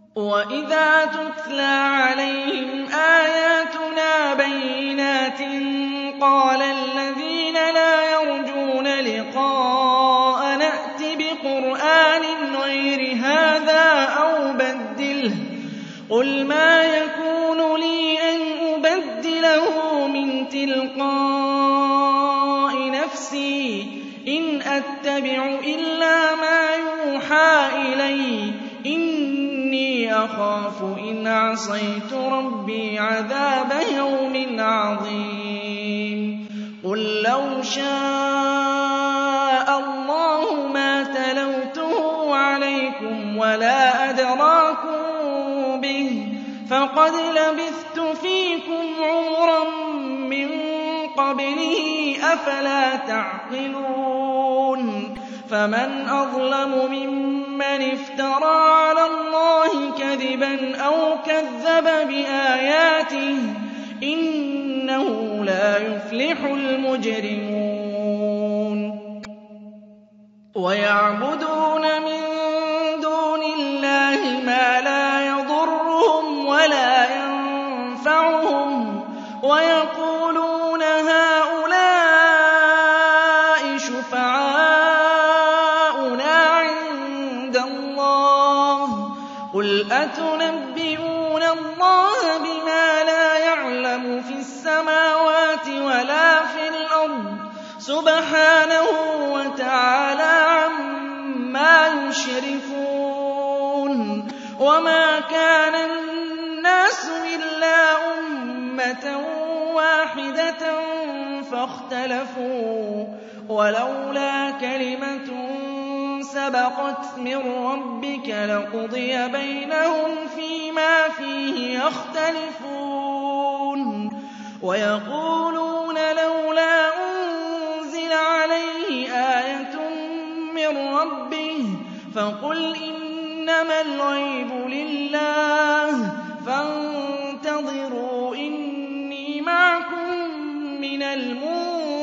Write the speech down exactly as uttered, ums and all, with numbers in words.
وَإِذَا تُتْلَىٰ عَلَيْهِمْ آيَاتُنَا بَيِّنَاتٍ قَالَ الَّذِينَ لَا يَرْجُونَ لِقَاءَنَا ائْتِ بِقُرْآنٍ غَيْرِ هَٰذَا أَوْ بَدِّلْهُ ۚ قُلْ مَا يَكُونُ لِي أَنْ أُبَدِّلَهُ مِن تِلْقَاءِ نَفْسِي ۖ إِنْ أَتَّبِعُ إِلَّا مَا يُوحَىٰ إِلَيَّ ۖ إِنِّي أَخَافُ إِنْ عَصَيْتُ رَبِّي عَذَابَ يَوْمٍ عَظِيمٍ قُل لَّوْ شَاءَ اللَّهُ مَا تَلَوْتُهُ عَلَيْكُمْ وَلَا أَدْرَاكُم بِهِ ۖ فَقَدْ لَبِثْتُ فِيكُمْ عُمُرًا مِّن قَبْلِهِ ۚ أَفَلَا تَعْقِلُونَ فَمَنْ أَظْلَمُ مِمَّنِ افْتَرَىٰ عَلَى اللَّهِ كَذِبًا أَوْ كَذَّبَ بِآيَاتِهِ ۚ إِنَّهُ لَا يُفْلِحُ الْمُجْرِمُونَ وَيَعْبُدُونَ مِن دُونِ اللَّهِ مَا لَا يَضُرُّهُمْ وَلَا يَنفَعُهُمْ وَيَقُولُونَ هَٰؤُلَاءِ شُفَعَاؤُنَا عِندَ اللَّهِ ۚ قُلْ أَتُنَبِّئُونَ اللَّهَ بِمَا لَا يَعْلَمُ فِي السَّمَاوَاتِ وَلَا فِي الْأَرْضِ ۚ سُبْحَانَهُ وَتَعَالَىٰ عَمَّا يُشْرِكُونَ وَمَا كَانَ النَّاسُ إِلَّا أُمَّةً وَاحِدَةً فَاخْتَلَفُوا ۚ وَلَوْلَا كَلِمَةٌ سَبَقَتْ مِن رَّبِّكَ لَقُضِيَ بَيْنَهُمْ فِيمَا فِيهِ يَخْتَلِفُونَ وَيَقُولُونَ لَوْلَا أُنزِلَ عَلَيْهِ آيَةٌ مِّن رَّبِّهِ ۖ فَقُلْ إِنَّمَا الْغَيْبُ لِلَّهِ فَانتَظِرُوا إِنِّي مَعَكُم مِّنَ الْمُنتَظِرِينَ